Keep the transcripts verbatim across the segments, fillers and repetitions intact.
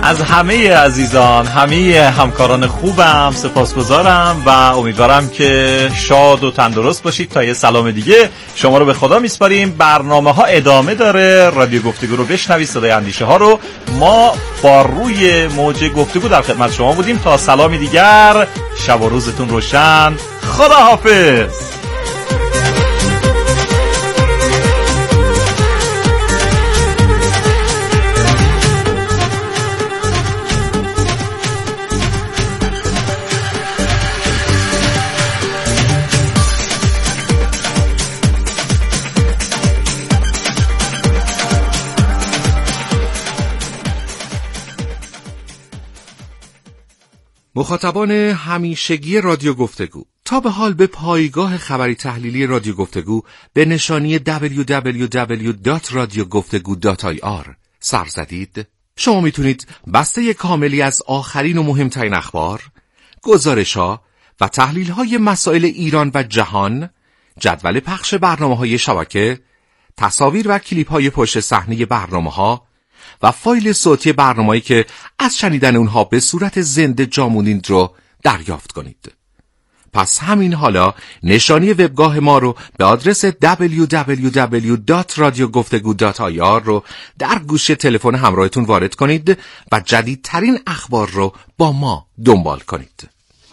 از همه عزیزان، همه همکاران خوبم سپاسگزارم و امیدوارم که شاد و تندرست باشید. تا یه سلام دیگه شما رو به خدا میسپاریم. برنامه ها ادامه داره. رادیو گفتگو رو بشنوید، صدای اندیشه ها رو. ما با روی موج گفتگو در خدمت شما بودیم. تا سلامی دیگر، شب و روزتون روشن. خدا حافظ. مخاطبان همیشگی رادیو گفتگو، تا به حال به پایگاه خبری تحلیلی رادیو گفتگو به نشانی دبلیو دبلیو دبلیو دات رادیو گفتگو دات آی آر سر زدید؟ شما میتونید بسته کاملی از آخرین و مهمترین اخبار، گزارش‌ها و تحلیل‌های مسائل ایران و جهان، جدول پخش برنامه‌های شبکه، تصاویر و کلیپ‌های پشت صحنه برنامه‌ها و فایل صوتی برنامه‌ای که از شنیدن اونها به صورت زنده جا موندید رو دریافت کنید. پس همین حالا نشانی وبگاه ما رو به آدرس دبلیو دبلیو دبلیو دات رادیو گفتگو دات آی آر رو در گوشی تلفن همراهتون وارد کنید و جدیدترین اخبار رو با ما دنبال کنید.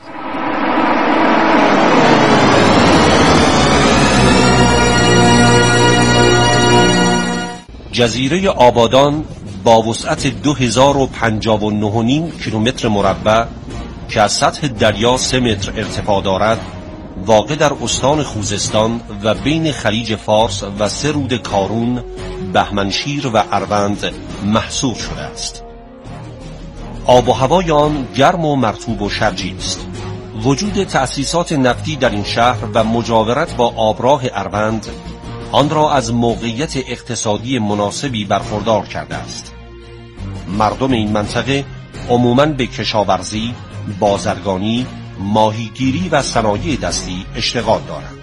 جزیره آبادان با وسعت دو هزار و پنجاه و نه و نیم کیلومتر مربع که از سطح دریا سه متر ارتفاع دارد، واقع در استان خوزستان و بین خلیج فارس و سه رود کارون، بهمنشیر و اروند محصور شده است. آب و هوای آن گرم و مرطوب و شرجی است. وجود تأسیسات نفتی در این شهر و مجاورت با آبراه اروند آن را از موقعیت اقتصادی مناسبی برخوردار کرده است. مردم این منطقه عموماً به کشاورزی، بازرگانی، ماهیگیری و صنایع دستی اشتغال دارند.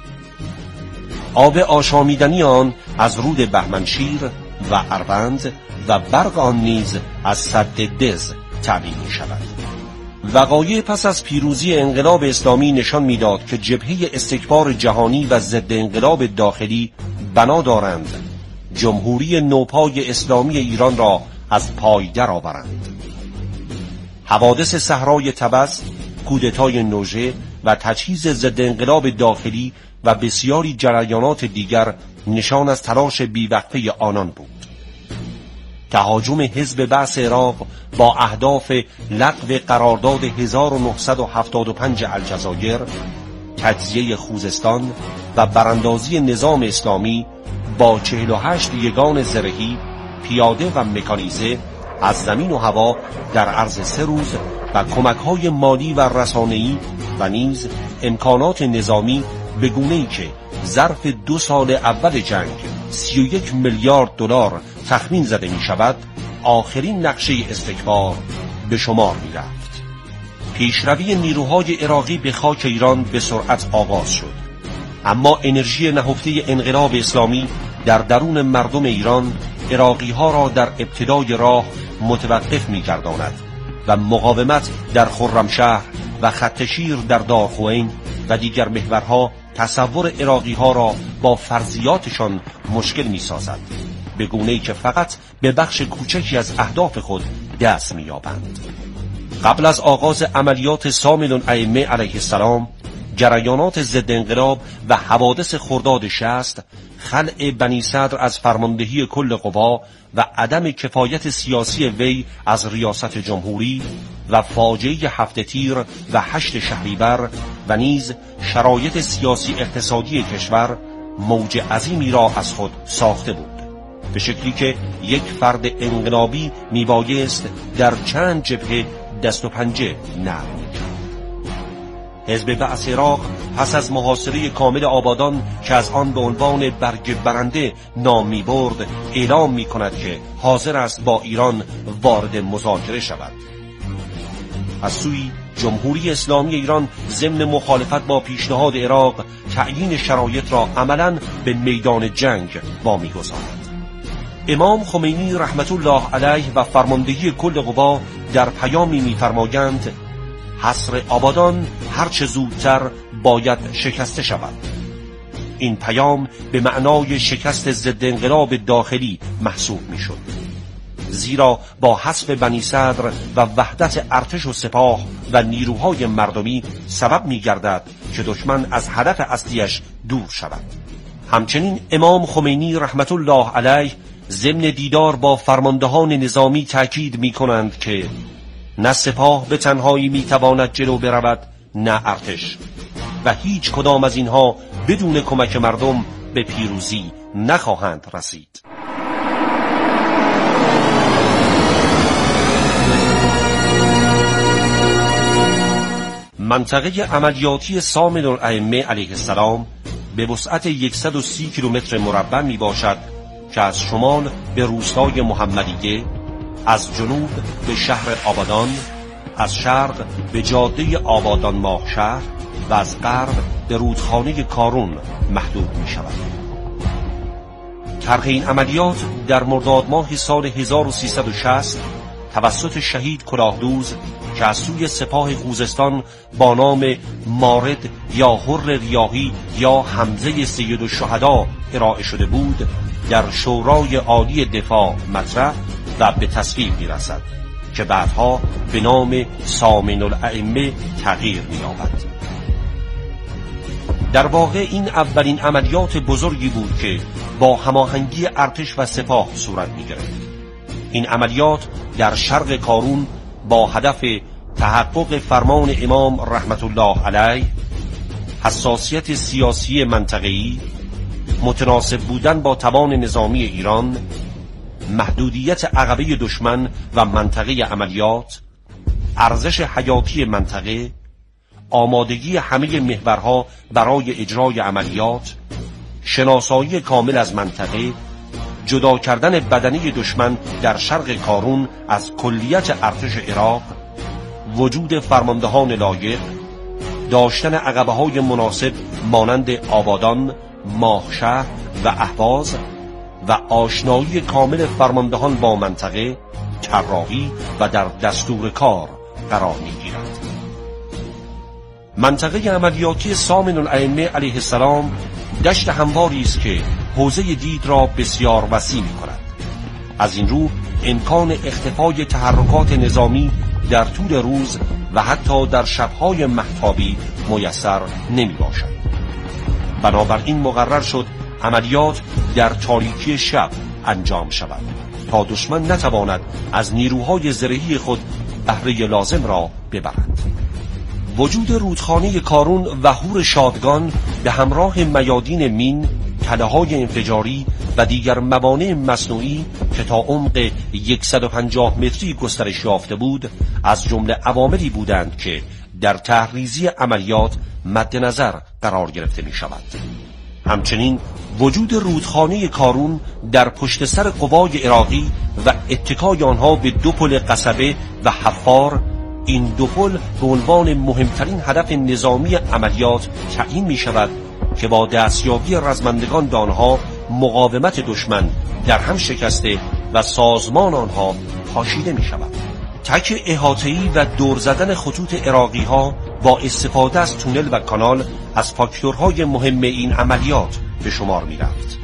آب آشامیدنی آن از رود بهمنشیر و اروند و برق آن نیز از سد دز تأمین می شود. وقایع پس از پیروزی انقلاب اسلامی نشان می‌داد که جبهه استکبار جهانی و ضد انقلاب داخلی بنا دارند جمهوری نوپای اسلامی ایران را از پای درآورند. حوادث صحرای طبس، کودتای نوژه و تجهیز ضد انقلاب داخلی و بسیاری جریانات دیگر نشان از تلاش بی‌وقفه آنان بود. تهاجم حزب بعث عراق با اهداف لغو قرارداد هزار و نهصد و هفتاد و پنج الجزایر، تجزیه خوزستان و براندازی نظام اسلامی با چهل و هشت یگان زرهی، پیاده و مکانیزه از زمین و هوا در عرض سه روز و کمک‌های مالی و رسانه‌ای و نیز امکانات نظامی به گونه‌ای که ظرف دو سال اول جنگ سی و یک میلیارد دلار تخمین زده می شود، آخرین نقشه استکبار به شمار می رفت. پیشروی نیروهای عراقی به خاک ایران به سرعت آغاز شد، اما انرژی نهفته انقلاب اسلامی در درون مردم ایران عراقی ها را در ابتدای راه متوقف می گرداند و مقاومت در خرمشهر و خطشیر در دارخوئین و دیگر محورها تصور عراقی ها را با فرضیاتشان مشکل می سازد، به گونه‌ای که فقط به بخش کوچکی از اهداف خود دست می یابند. قبل از آغاز عملیات سامل الائمه علیه السلام، جریانات ضد انقلاب و حوادث خرداد شصت، خلع بنی صدر از فرماندهی کل قوا و عدم کفایت سیاسی وی از ریاست جمهوری و فاجعه هفت تیر و هشت شهریور و نیز شرایط سیاسی اقتصادی کشور موج عظیمی را از خود ساخته بود، به شکلی که یک فرد انقلابی میبایست در چند جبهه دست و پنجه نرم می‌کرد. حزب بعث عراق پس از محاصره کامل آبادان که از آن به عنوان برگ برنده نام می‌برد، اعلام می‌کند که حاضر است با ایران وارد مذاکره شود. از سوی جمهوری اسلامی ایران ضمن مخالفت با پیشنهاد عراق تعیین شرایط را عملاً به میدان جنگ وامی‌گذارد. امام خمینی رحمت الله علیه و فرماندهی کل قوا در پیامی می‌فرمایند حصر آبادان هرچه زودتر باید شکسته شود. این پیام به معنای شکست ضد انقلاب داخلی محسوب می‌شد، زیرا با حذف بنی صدر و وحدت ارتش و سپاه و نیروهای مردمی سبب می‌گردد که دشمن از هدف اصلیش دور شود. همچنین امام خمینی رحمت الله علیه ضمن دیدار با فرماندهان نظامی تأکید می‌کنند که نه سپاه به تنهایی می‌تواند جلو برود نه ارتش، و هیچ کدام از اینها بدون کمک مردم به پیروزی نخواهند رسید. منطقه عملیاتی سامن الائمه علیه السلام به وسعت صد و سی کیلومتر مربع می باشد که از شمال به روستای محمدیه، از جنوب به شهر آبادان، از شرق به جاده آبادان ماهشهر و از غرب به رودخانه کارون محدود می شود. طرح این عملیات در مرداد ماه سال هزار و سیصد و شصت توسط شهید کلاهدوز که از سوی سپاه خوزستان با نام مارد یا حر ریاحی یا حمزه سید الشهدا ارائه شده بود در شورای عالی دفاع مطرح و به تصویب می‌رسد که بعدها به نام سامن الائمه تغییر می‌یابد. در واقع این اولین عملیات بزرگی بود که با هماهنگی ارتش و سپاه صورت می‌گرفت. این عملیات در شرق کارون با هدف تحقق فرمان امام رحمت الله علیه، حساسیت سیاسی منطقه‌ای، متناسب بودن با توان نظامی ایران، محدودیت عقبه دشمن و منطقه عملیات، ارزش حیاتی منطقه، آمادگی همه محورها برای اجرای عملیات، شناسایی کامل از منطقه، جدا کردن بدنی دشمن در شرق کارون از کلیت ارتش عراق، وجود فرماندهان لایق، داشتن عقبه‌های مناسب مانند آبادان، ماهشهر و اهواز و آشنایی کامل فرماندهان با منطقه، طراحی و در دستور کار قرار می‌گیرد. منطقه عملیاتی سامن الائمه علیه السلام دشت همواری است که حوزه دید را بسیار وسیع می‌کند. از این رو امکان اختفای تحرکات نظامی در طول روز و حتی در شب‌های مهتابی میسر نمی‌باشد. بنابراین مقرر شد عملیات در تاریکی شب انجام شود تا دشمن نتواند از نیروهای زرهی خود بهره لازم را ببرد. وجود رودخانه کارون و هور شادگان به همراه میادین مین، تله‌های انفجاری و دیگر موانع مصنوعی که تا عمق صد و پنجاه متری گسترش یافته بود از جمله عواملی بودند که در تحریزی عملیات مد نظر قرار گرفته می شود. همچنین وجود رودخانه کارون در پشت سر قوای عراقی و اتکای آنها به دو پل قصبه و حفار، این دو پل به عنوان مهمترین هدف نظامی عملیات تعیین می شود که با دستیابی رزمندگان به آنها مقاومت دشمن در هم شکسته و سازمان آنها پاشیده می شود. تک احاطه‌ای و دور زدن خطوط عراقی ها با استفاده از تونل و کانال از فاکتورهای مهم این عملیات به شمار می رفت.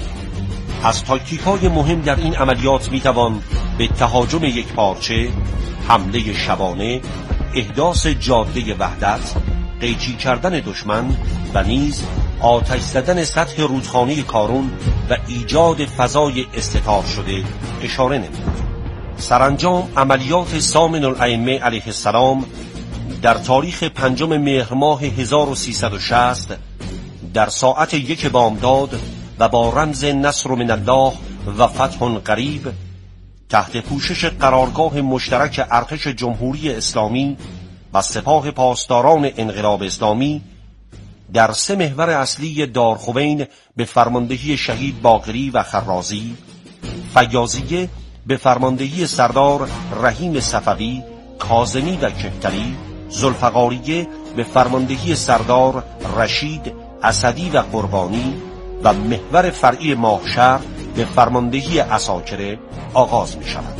از تاکتیک‌های مهم در این عملیات می توان به تهاجم یک پارچه، حمله شبانه، احداث جاده وحدت، قیچی کردن دشمن و نیز آتش زدن سطح رودخانه کارون و ایجاد فضای استتار شده اشاره نمود. سرانجام عملیات سامن الائمه علیه السلام در تاریخ پنجم مهر ماه هزار و سیصد و شصت در ساعت یک بامداد و با رمز نصر من الله و فتح قریب تحت پوشش قرارگاه مشترک ارتش جمهوری اسلامی و سپاه پاسداران انقلاب اسلامی در سه محور اصلی دارخوین به فرماندهی شهید باقری و خرازی، فیاضیه به فرماندهی سردار رحیم صفوی، کاظمی و کهتری، ذوالفقاریه به فرماندهی سردار رشید اسدی و قربانی و محور فرعی ماهشهر به فرماندهی عساکر آغاز می شود.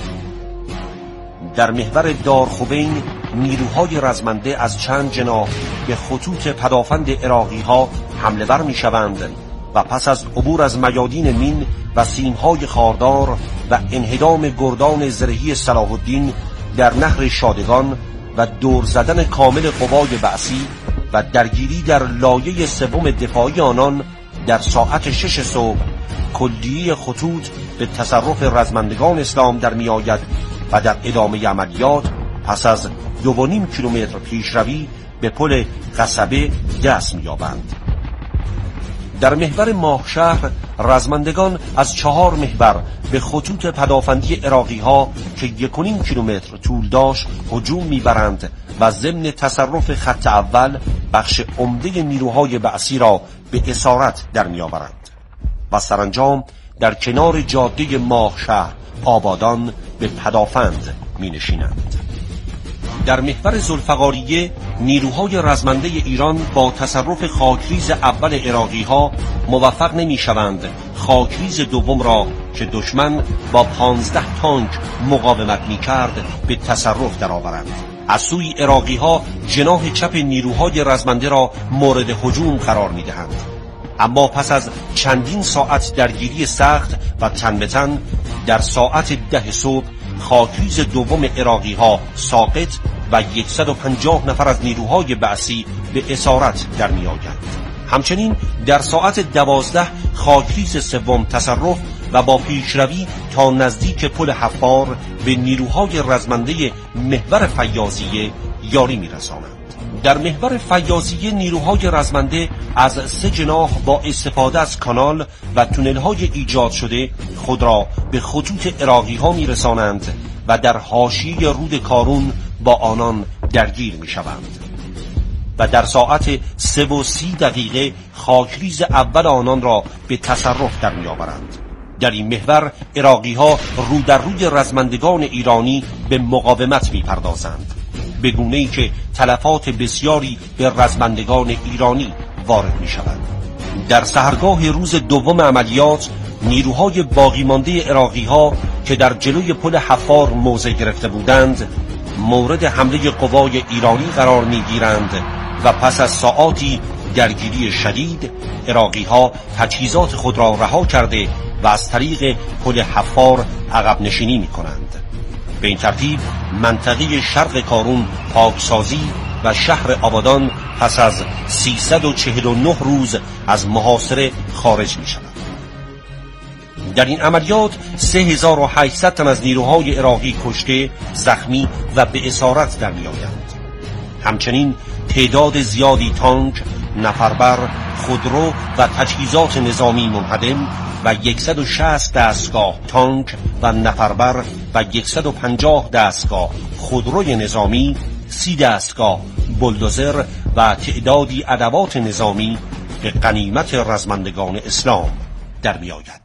در محور دارخوبین نیروهای رزمنده از چند جناح به خطوط پدافند عراقی ها حمله ور می شوند و پس از عبور از میادین مین و سیمهای خاردار و انهدام گردان زرهی صلاح الدین در نهر شادگان و دور زدن کامل قوای بعثی و درگیری در لایه سوم دفاعی آنان در ساعت شش صبح کلیه خطوط به تصرف رزمندگان اسلام در می آید و در ادامه عملیات پس از دو و نیم کیلومتر پیشروی به پل قصبه دست می یابند. در محور ماهشهر رزمندگان از چهار محور به خطوط پدافندی عراقی ها که یک و نیم کیلومتر طول داشت هجوم میبرند و ضمن تصرف خط اول بخش عمده نیروهای بعثی را به اسارت در میآورند و سرانجام در کنار جاده ماهشهر آبادان به پدافند می نشینند. در محور ذوالفقاریه نیروهای رزمنده ایران با تصرف خاکریز اول عراقی ها موفق نمی شوند خاکریز دوم را که دشمن با پانزده تانک مقاومت می کرد به تصرف درآورند. از سوی عراقی ها جناح چپ نیروهای رزمنده را مورد هجوم قرار می دهند. اما پس از چندین ساعت درگیری سخت و تن به تن در ساعت ده صبح خاکریز دوم عراقی ها ساقط و صد و پنجاه نفر از نیروهای بعثی به اسارت در می آیند. همچنین در ساعت دوازده خاکریز سوم تصرف و با پیشروی تا نزدیک پل حفار به نیروهای رزمنده محور فیاضیه یاری می رسانند. در محور فیاضیه نیروهای رزمنده از سه جناح با استفاده از کانال و تونل‌های ایجاد شده خود را به خطوط عراقی ها می رسانند و در حاشیه رود کارون با آنان درگیر می شوند و در ساعت سه و سی دقیقه خاکریز اول آنان را به تصرف در می آورند. در این محور عراقی ها رو در روی رزمندگان ایرانی به مقاومت می پردازند، به گونه‌ای که تلفات بسیاری به رزمندگان ایرانی وارد می شود. در سحرگاه روز دوم عملیات نیروهای باقی مانده عراقی ها که در جلوی پل حفار موضع گرفته بودند مورد حمله قوای ایرانی قرار می گیرند و پس از ساعاتی درگیری شدید عراقی ها تجهیزات خود را رها کرده و از طریق پل حفار عقب نشینی می کنند. به این ترتیب منطقه شرق کارون پاکسازی و شهر آبادان پس از سیصد و چهل و نه روز از محاصره خارج می شود. در این عملیات سه هزار و هشتصد تن از نیروهای عراقی کشته، زخمی و به اسارت در می آیند. همچنین تعداد زیادی تانک، نفربر، خودرو و تجهیزات نظامی منهدم و صد و شصت دستگاه تانک و نفربر و صد و پنجاه دستگاه خودروی نظامی، سی دستگاه بلدوزر و تعدادی ادوات نظامی به غنیمت رزمندگان اسلام در می آید.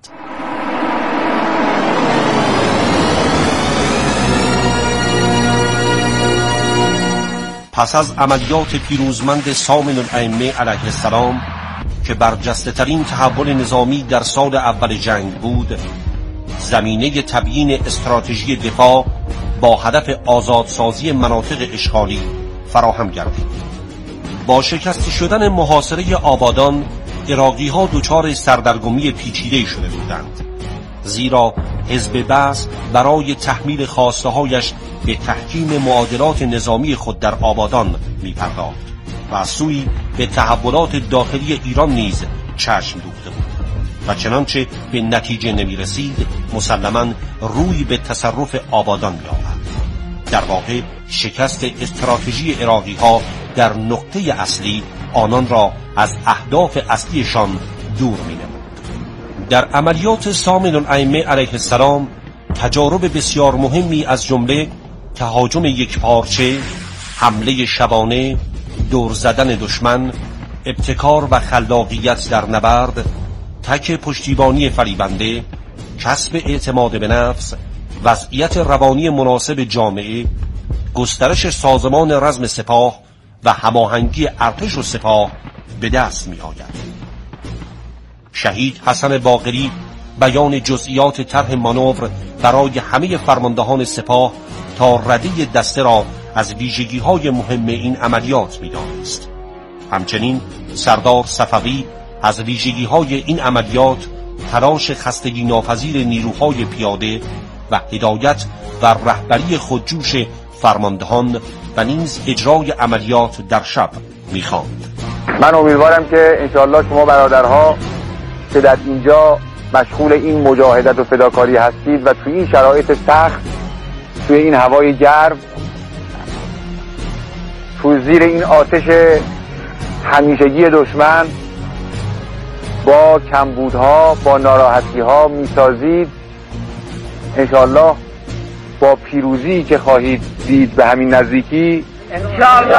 پس از عملیات پیروزمند سامن الائمه علیه السلام که برجسته ترین تحول نظامی در سال اول جنگ بود، زمینه تبیین استراتژی دفاع با هدف آزادسازی مناطق اشغالی فراهم گردید. با شکست شدن محاصره آبادان عراقی ها دچار سردرگمی پیچیده شده بودند، زیرا حزب بعث برای تحمیل خواسته هایش به تحکیم معادلات نظامی خود در آبادان می پرداخت و از سوی به تحولات داخلی ایران نیز چشم دوخته بود و چنانچه به نتیجه نمی رسید مسلماً روی به تصرف آبادان می آورد. در واقع شکست استراتژی عراقی ها در نقطه اصلی آنان را از اهداف اصلیشان دور می نمود. در عملیات سامن الائمه علیه السلام تجارب بسیار مهمی از جمله تهاجم یک پارچه، حمله شبانه، دور زدن دشمن، ابتکار و خلاقیت در نبرد، تک پشتیبانی فریبنده، کسب اعتماد به نفس، وضعیت روانی مناسب جامعه، گسترش سازمان رزم سپاه و هماهنگی ارتش و سپاه به دست می آید. شهید حسن باقری بیان جزئیات طرح مانور برای همه فرماندهان سپاه تا رده دسته را از ویژگی‌های مهم این عملیات می‌دانست. همچنین سردار صفوی از ویژگی‌های این عملیات تلاش خستگی ناپذیر نیروهای پیاده و هدایت و رهبری خودجوش فرماندهان و نیز اجرای عملیات در شب می‌خواند. من امیدوارم که انشاءالله شما برادرها که در اینجا مشغول این مجاهدت و فداکاری هستید و توی این شرایط سخت، توی این هوای گرم، توی زیر این آتش همیشگی دشمن با کمبودها، با ناراحتی‌ها میسازید. انشاءالله با پیروزی که خواهید دید به همین نزدیکی انشاءالله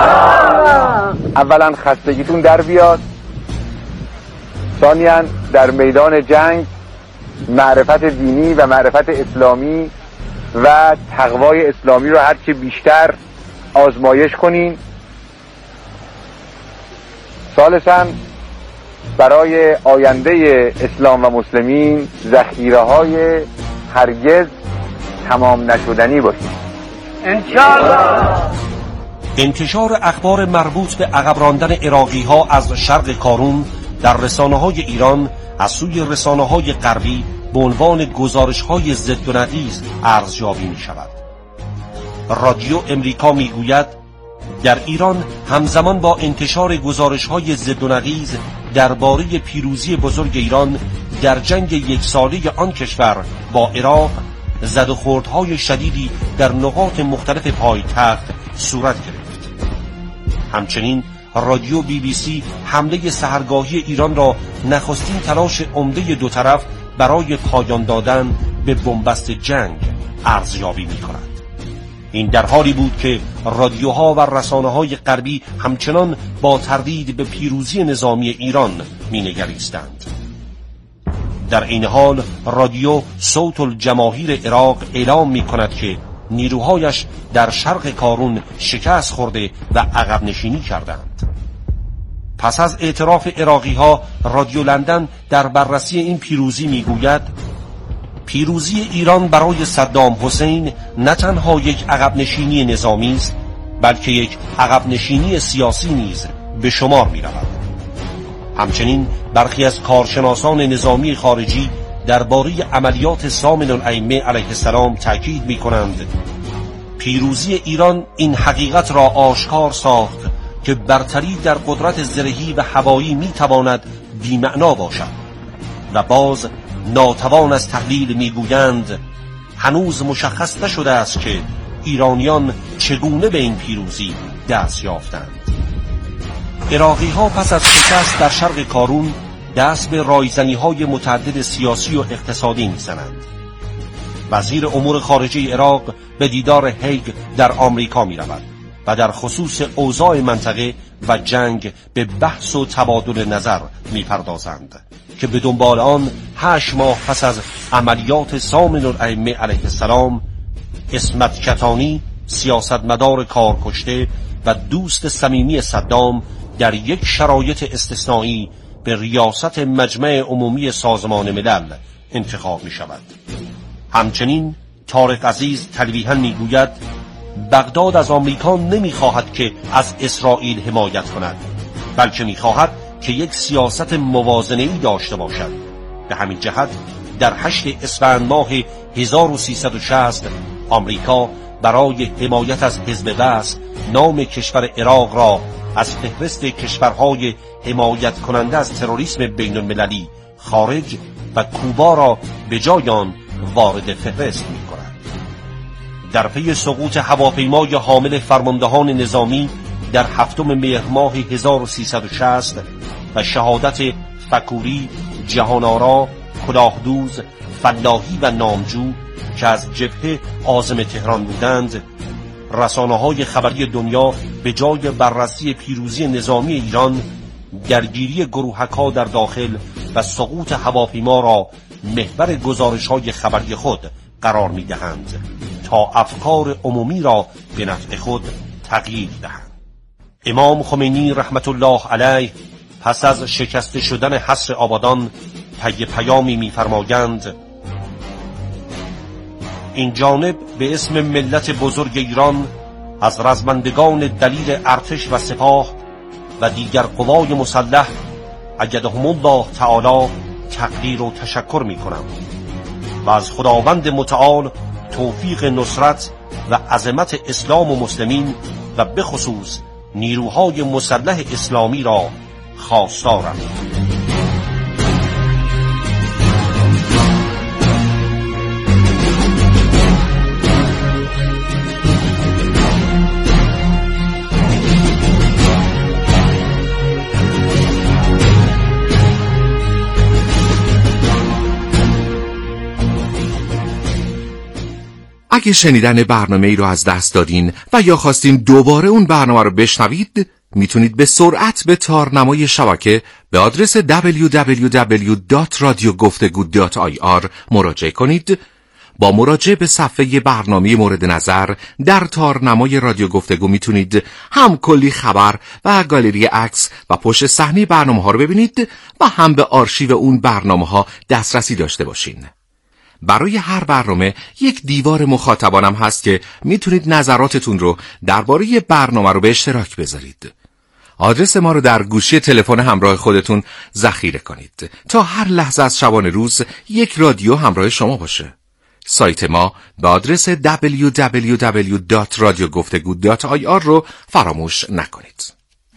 اولا خستگیتون در بیاد، ثانیاً در میدان جنگ معرفت دینی و معرفت اسلامی و تقوای اسلامی رو هرچه بیشتر آزمایش کنین. ثالثاً برای آینده اسلام و مسلمین ذخیره های هرگز تمام نشدنی باشید انشاءالله. انتشار اخبار مربوط به عقب راندن عراقی ها از شرق کارون در رسانه های ایران از سوی رسانه های غربی به عنوان گزارش های ضد و نقیض ارزیابی می شود. رادیو امریکا می گوید در ایران همزمان با انتشار گزارش های ضد و نقیض درباره پیروزی بزرگ ایران در جنگ یک ساله آن کشور با عراق، زد و خوردهای شدیدی در نقاط مختلف پایتخت صورت گرفت. همچنین رادیو بی بی سی حمله سحرگاهی ایران را نخستین تلاش عمده دو طرف برای پایان دادن به بنبست جنگ ارزیابی می کند. این در حالی بود که رادیوها و رسانه‌های غربی همچنان با تردید به پیروزی نظامی ایران می‌نگریستند. در این حال رادیو صوت الجماهیر عراق اعلام می‌کند که نیروهایش در شرق کارون شکست خورده و عقب نشینی کردند. پس از اعتراف عراقی‌ها، رادیو لندن در بررسی این پیروزی می‌گوید پیروزی ایران برای صدام حسین نه تنها یک عقب نشینی نظامی است، بلکه یک عقب نشینی سیاسی نیز به شمار می رود. همچنین برخی از کارشناسان نظامی خارجی درباره عملیات سامن الائمه علیه السلام تاکید می کنند پیروزی ایران این حقیقت را آشکار ساخت که برتری در قدرت زرهی و هوایی می تواند بی‌معنا باشد و باز ناتوان از تحلیل میگویند هنوز مشخص نشده است که ایرانیان چگونه به این پیروزی دست یافتند. عراقی ها پس از شکست در شرق کارون دست به رایزنی های متعدد سیاسی و اقتصادی میزنند. وزیر امور خارجه عراق به دیدار هیگ در آمریکا می رود و در خصوص اوضاع منطقه و جنگ به بحث و تبادل نظر می پردازند که به دنبال آن هشت ماه پس از عملیات سامن الائمه علیه السلام عصمت کتانی سیاستمدار کارکشته و دوست صمیمی صدام در یک شرایط استثنایی به ریاست مجمع عمومی سازمان ملل انتخاب می شود. همچنین طارق عزیز تلویحاً می گوید بغداد از آمریکا نمی خواهد که از اسرائیل حمایت کند، بلکه می خواهد که یک سیاست موازنه‌ای داشته باشد. به همین جهت در هشت اسفند ماه هزار و سیصد و شصت آمریکا برای حمایت از حزب بعث نام کشور عراق را از فهرست کشورهای حمایت کننده از تروریسم بین المللی خارج و کوبا را به جای آن وارد فهرست می کند. در پی سقوط هواپیمای حامل فرماندهان نظامی در هفتم مهر ماه هزار و سیصد و شصت و شهادت فکوری، جهانآرا، کلاهدوز، فلاحی و نامجو که از جبهه عازم تهران بودند، رسانه‌های خبری دنیا به جای بررسی پیروزی نظامی ایران، درگیری گروهک‌ها در داخل و سقوط هواپیما را محور گزارش‌های خبری خود قرار می‌دهند تا افکار عمومی را به نفع خود تغییر دهند. امام خمینی رحمت الله علیه پس از شکست شدن حصر آبادان طی پیامی می‌فرمایند این جانب به اسم ملت بزرگ ایران از رزمندگان دلیر ارتش و سپاه و دیگر قوای مسلح ایدهم الله تعالی تقدیر و تشکر می‌کنم و از خداوند متعال توفیق نصرت و عظمت اسلام و مسلمین و به خصوص نیروهای مسلح اسلامی را خواستارم. اگه شنیدن برنامه ای رو از دست دادین و یا خواستین دوباره اون برنامه رو بشنوید، میتونید به سرعت به تارنمای شبکه به آدرس دبلیو دبلیو دبلیو دات رادیو گفتگو دات آی آر مراجعه کنید. با مراجعه به صفحه برنامه مورد نظر در تارنمای رادیو گفتگو میتونید هم کلی خبر و گالری عکس و پشت صحنه برنامه ها رو ببینید و هم به آرشیو اون برنامه ها دسترسی داشته باشین. برای هر برنامه یک دیوار مخاطبانم هست که میتونید نظراتتون رو درباره برنامه رو به اشتراک بذارید. آدرس ما رو در گوشی تلفن همراه خودتون ذخیره کنید تا هر لحظه از شبانه روز یک رادیو همراه شما باشه. سایت ما به آدرس دبلیو دبلیو دبلیو دات رادیو گفتگو دات آی آر رو فراموش نکنید.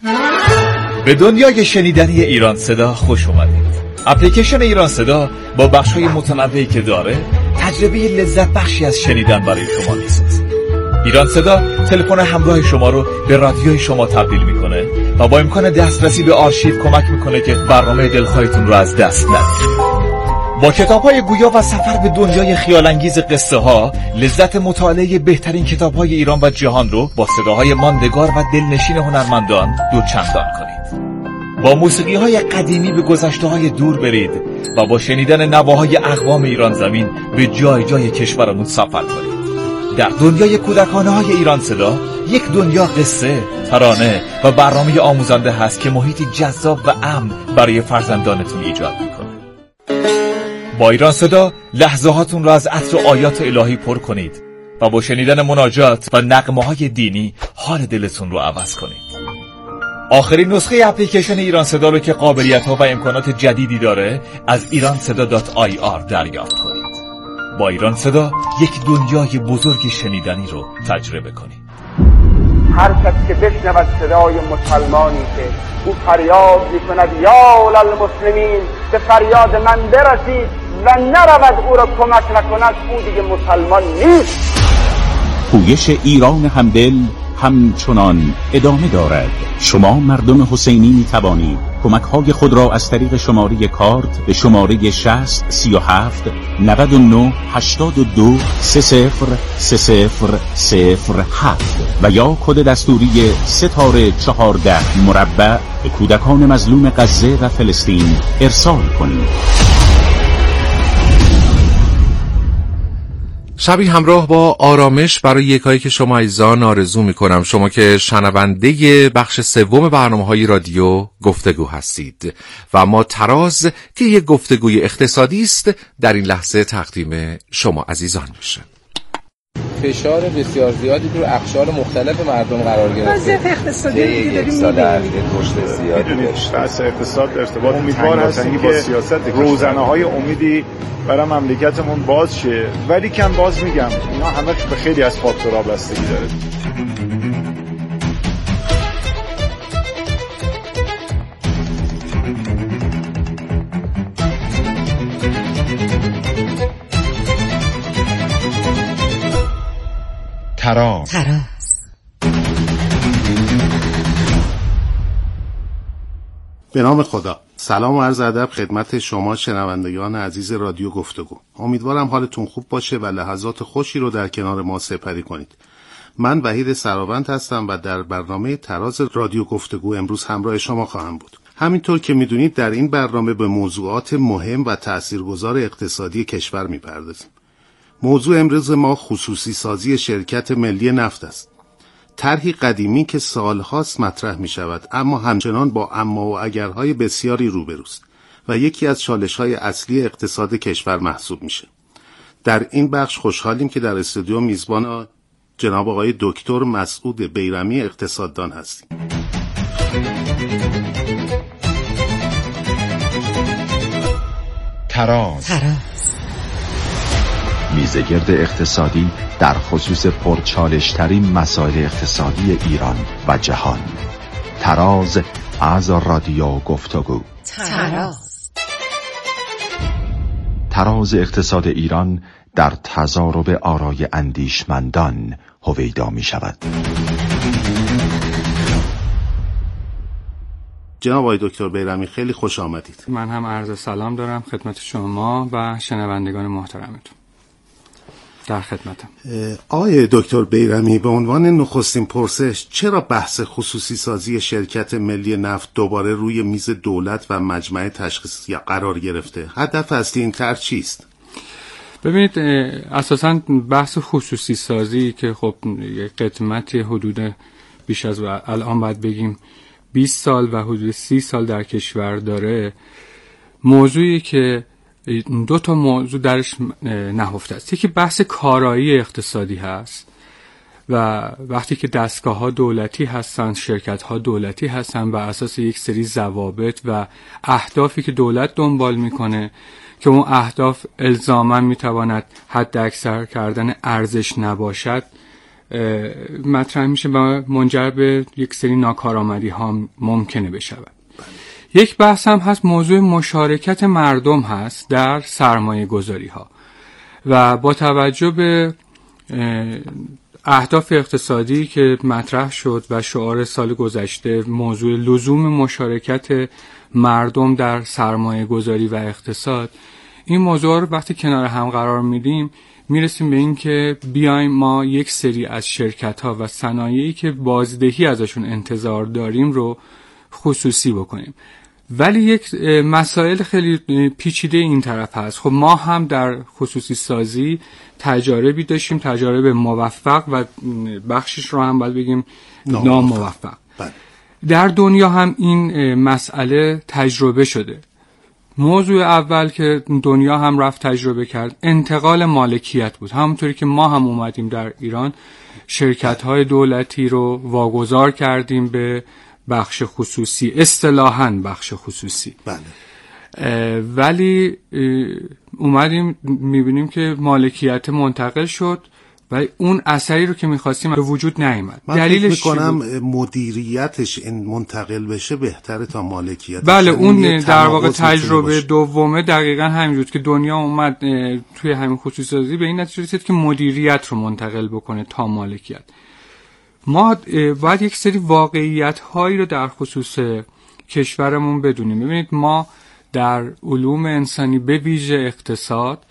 به دنیای شنیدنی ایران صدا خوش اومدید. اپلیکیشن ایران صدا با بخش‌های متنوعی که داره تجربه لذت بخشی از شنیدن برای شما میسازه. ایران صدا تلفن همراه شما رو به رادیوی شما تبدیل میکنه و با امکان دسترسی به آرشیو کمک میکنه که برنامه دلخواهتون رو از دست ندید. با کتاب‌های گویا و سفر به دنیای خیال‌انگیز قصه ها، لذت مطالعه بهترین کتاب‌های ایران و جهان رو با صداهای ماندگار و دلنشین هنرمندان دوچندان کنید. با موسیقی‌های قدیمی به گذشته‌های دور برید و با شنیدن نواهای اقوام ایران زمین به جای جای کشورمون سفر کنید. در دنیای کودکانه‌های ایران صدا یک دنیا قصه، ترانه و برنامه آموزنده هست که محیطی جذاب و امن برای فرزندانتون ایجاد می‌کنه. با ایران صدا لحظه هاتون را از عطر و آیات الهی پر کنید و با شنیدن مناجات و نغمه‌های دینی حال دلتون رو عوض کنید. آخرین نسخه اپلیکیشن ایران صدا رو که قابلیت‌ها و امکانات جدیدی داره از ایران صدا دات آی آر دریافت کنید. با ایران صدا یک دنیای بزرگ شنیدنی رو تجربه کنید. هر کس که بشنود صدای مسلمانی که او فریاد می‌کند یا للمسلمین، به فریاد من برسید و نرود او را کمک نکند، او دیگه مسلمان نیست. پویش ایران همدل همچنان ادامه دارد. شما مردم حسینی می توانید کمک های خود را از طریق شماره کارت به شماره شصت سی و هفت نود و نه هشتاد و دو سه صفر سه صفر صفر هفت و یا کد دستوری ستاره چهارده مربع به کودکان مظلوم غزه و فلسطین ارسال کنید. شبی همراه با آرامش برای یکایی که شما عزیزان آرزو میکنم، شما که شنونده بخش سوم برنامه‌های رادیو گفتگو هستید و ما تراز که یک گفتگوی اقتصادی است در این لحظه تقدیم شما عزیزان میشه. فشار بسیار زیادی رو اقشار مختلف مردم قرار گرفته. وضعیت اقتصادی که داریم می‌بینیم رشد زیادی داشته. بحث اقتصاد ارتباط امیدوار هستیم که سیاست روزنه‌های امیدی برای مملکتمون باز شه، ولی کم باز میگم اینا همه به خیلی از فاکتورها بستگی داره. تراز تراز به نام خدا. سلام و عرض ادب خدمت شما شنوندگان عزیز رادیو گفتگو. امیدوارم حالتون خوب باشه و لحظات خوشی رو در کنار ما سپری کنید. من وحید سراوند هستم و در برنامه تراز رادیو گفتگو امروز همراه شما خواهم بود. همینطور که میدونید در این برنامه به موضوعات مهم و تاثیرگذار اقتصادی کشور میپردازیم. موضوع امروز ما خصوصی سازی شرکت ملی نفت است. طرحی قدیمی که سالهاست مطرح می شود اما همچنان با اما و اگرهای بسیاری روبروست و یکی از چالش‌های اصلی اقتصاد کشور محسوب میشه. در این بخش خوشحالیم که در استودیو میزبان جناب آقای دکتر مسعود بیرمی اقتصاددان هستیم. تراز میزگرد اقتصادی در خصوص پرچالش‌ترین مسائل اقتصادی ایران و جهان. تراز از رادیو گفتگو. تراز تراز اقتصاد ایران در تضارب آرای اندیشمندان هویدا می شود. جناب آقای دکتر بیرمی خیلی خوش آمدید. من هم عرض سلام دارم خدمت شما و شنوندگان محترمتون. در خدمتم. آقای دکتر بیرمی، به عنوان نخستین پرسش، چرا بحث خصوصی سازی شرکت ملی نفت دوباره روی میز دولت و مجمع تشخیصی قرار گرفته؟ هدف اصلی این طرح چیست؟ ببینید، اساساً بحث خصوصی سازی که خب یک قدمت حدود بیش از الان باید بگیم بیست سال و حدود سی سال در کشور داره، موضوعی که دو تا موضوع درش نهفته است. یکی بحث کارایی اقتصادی هست و وقتی که دستگاه ها دولتی هستن، شرکت ها دولتی هستن و اساس یک سری ضوابط و اهدافی که دولت دنبال میکنه که اون اهداف الزاما میتواند حد اکثر کردن ارزش نباشد، مطرح میشه و منجر به یک سری ناکارآمدی ها ممکنه بشود. یک بحث هم هست موضوع مشارکت مردم هست در سرمایه گذاری ها و با توجه به اهداف اقتصادی که مطرح شد و شعار سال گذشته موضوع لزوم مشارکت مردم در سرمایه گذاری و اقتصاد، این موضوع رو وقتی کنار هم قرار میدیم میرسیم به این که بیایم ما یک سری از شرکت ها و صنایعی که بازدهی ازشون انتظار داریم رو خصوصی بکنیم. ولی یک مسائل خیلی پیچیده این طرف هست. خب ما هم در خصوصی سازی تجاربی داشتیم، تجارب موفق و بخشش رو هم باید بگیم ناموفق. در دنیا هم این مسئله تجربه شده. موضوع اول که دنیا هم رفت تجربه کرد انتقال مالکیت بود. همونطوری که ما هم اومدیم در ایران شرکت‌های دولتی رو واگذار کردیم به بخش خصوصی، اصطلاحاً بخش خصوصی. بله. ولی اومدیم میبینیم که مالکیت منتقل شد و اون اثری رو که میخواستیم به وجود نیامد. دلیلش فکر میکنم مدیریتش این منتقل بشه بهتره تا مالکیت. بله، اون در واقع تجربه دومه دقیقاً همین بود که دنیا اومد توی همین خصوصی سازی به این نتیجه رسید که مدیریت رو منتقل بکنه تا مالکیت. ما باید یک سری واقعیت هایی رو در خصوص کشورمون بدونیم. ببینید، ما در علوم انسانی به ویژه اقتصاد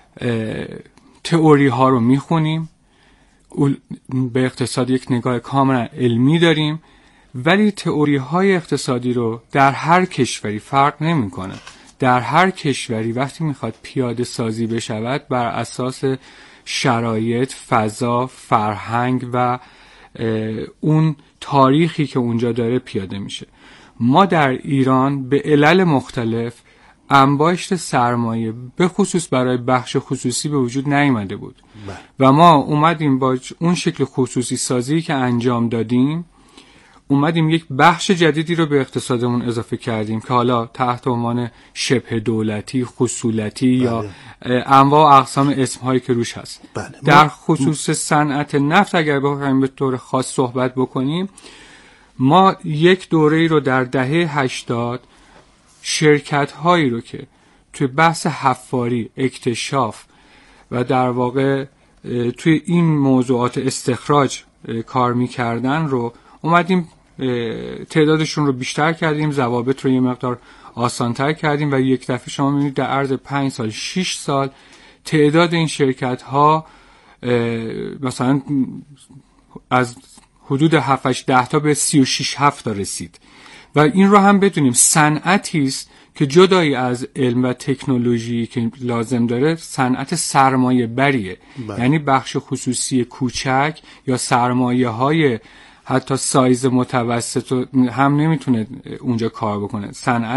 تئوری ها رو میخونیم، به اقتصاد یک نگاه کاملا علمی داریم، ولی تئوری های اقتصادی رو در هر کشوری فرق نمیکنه. در هر کشوری وقتی میخواد پیاده سازی بشود بر اساس شرایط، فضا، فرهنگ و اون تاریخی که اونجا داره پیاده میشه. ما در ایران به علل مختلف انباشت سرمایه به خصوص برای بخش خصوصی به وجود نیامده بود و ما اومدیم با اون شکل خصوصی سازی که انجام دادیم اومدیم یک بخش جدیدی رو به اقتصادمون اضافه کردیم که حالا تحت عنوان شبه دولتی، خصولتی بله. یا انواع و اقسام اسمهایی که روش هست. بله. در خصوص صنعت نفت اگر بخوایم به طور خاص صحبت بکنیم، ما یک دوره‌ای رو در دهه هشتاد شرکت هایی رو که توی بحث حفاری، اکتشاف و در واقع توی این موضوعات استخراج کار می‌کردن رو اومدیم تعدادشون رو بیشتر کردیم، ضوابط رو یه مقدار آسان‌تر کردیم و یک دفعه شما می‌بینید در عرض پنج سال شش سال تعداد این شرکت ها مثلا از حدود هفت هشت ده تا به سی و شش هفت تا رسید و این رو هم بدونیم صنعتی است که جدایی از علم و تکنولوژی که لازم داره صنعت سرمایه بریه. بله. یعنی بخش خصوصی کوچک یا سرمایه های حتی سایز متوسط هم نمیتونه اونجا کار بکنه. صنعت